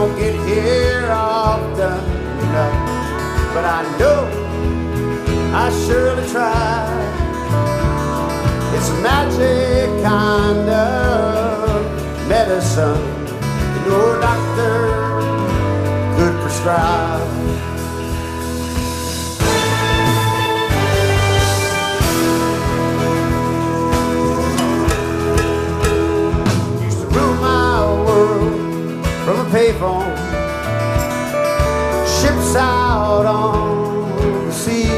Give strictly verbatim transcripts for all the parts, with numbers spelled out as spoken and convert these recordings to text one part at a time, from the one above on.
don't get here often enough, but I know I surely try. It's a magic kind of medicine no doctor could prescribe. Used to rule my world from a payphone, ships out on the sea.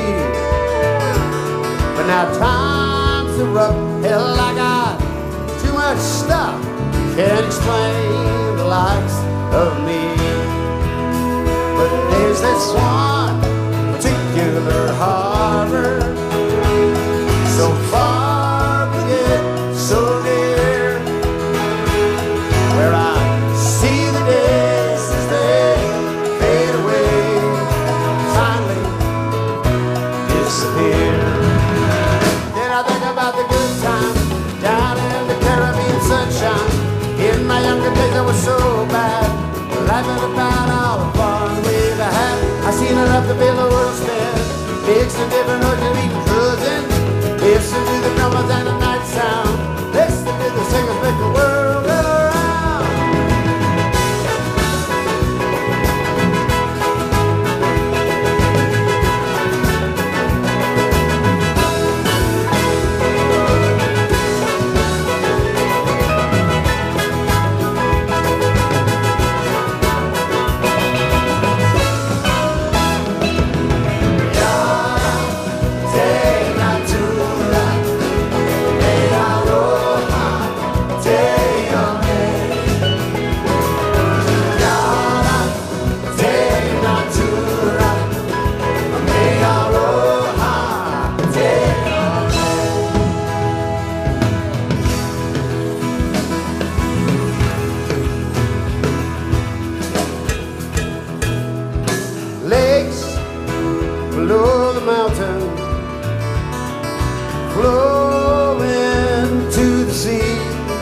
But now times are rough, hell I got too much stuff, can't explain the likes of me. But there's this one particular harbor, so far but yet so near, where I see the days as they fade away, finally disappear. Then I think about the good times down in the Caribbean sunshine. In my younger days I was so bad, laughing about all the fun we've had. I seen enough to feel the world spin, mixed in different oceans, eating cruising. Listen to the drummers and the night sound, listen to the singers make the world go round. Lakes below the mountain, flow into the sea,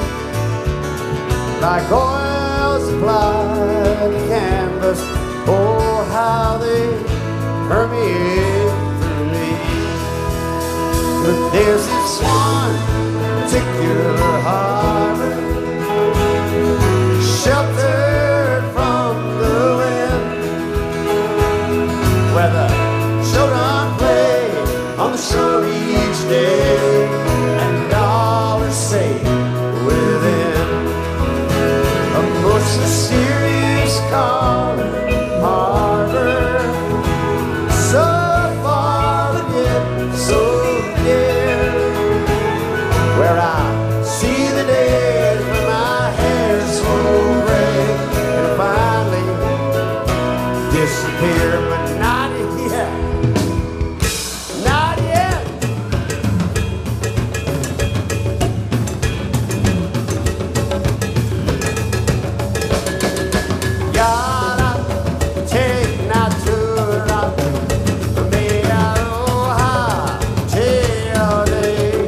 like oil supplied to canvas. Oh, how they permeate through me. But there's this one particular harbor, sheltered from the wind, where the children play on the shore each day, and all is safe within a most mysterious calling harbor, so far and yet so near, where I see the days when my hair's so gray and finally disappear. But not yet, not yet. Gotta take natura, me aroha teode.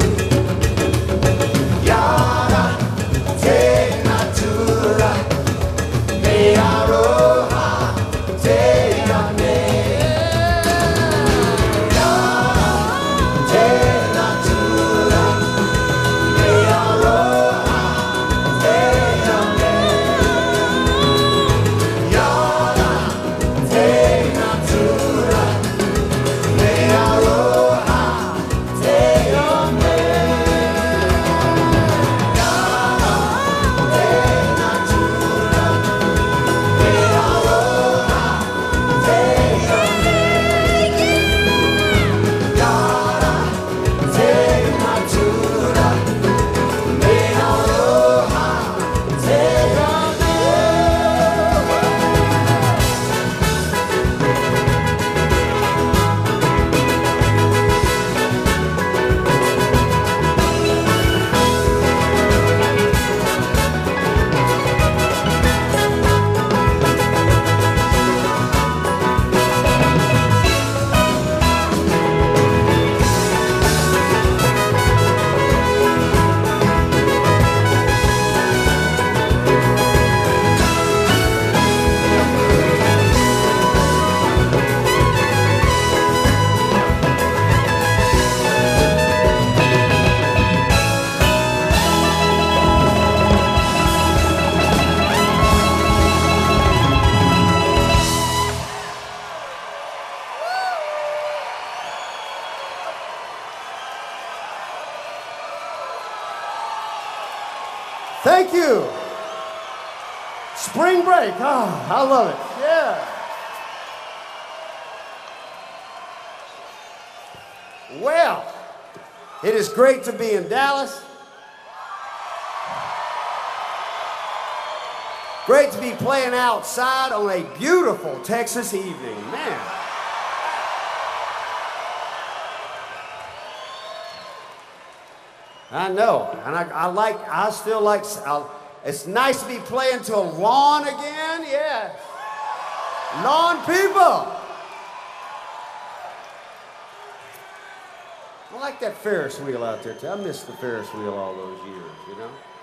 Gotta take natura, me aroha teode. Spring break. Oh, I love it. Yeah. Well, it is great to be in Dallas. Great to be playing outside on a beautiful Texas evening, man. I know, and I, I like, I still like, I, it's nice to be playing to a lawn again, yeah. Lawn people. I like that Ferris wheel out there too. I missed the Ferris wheel all those years, you know.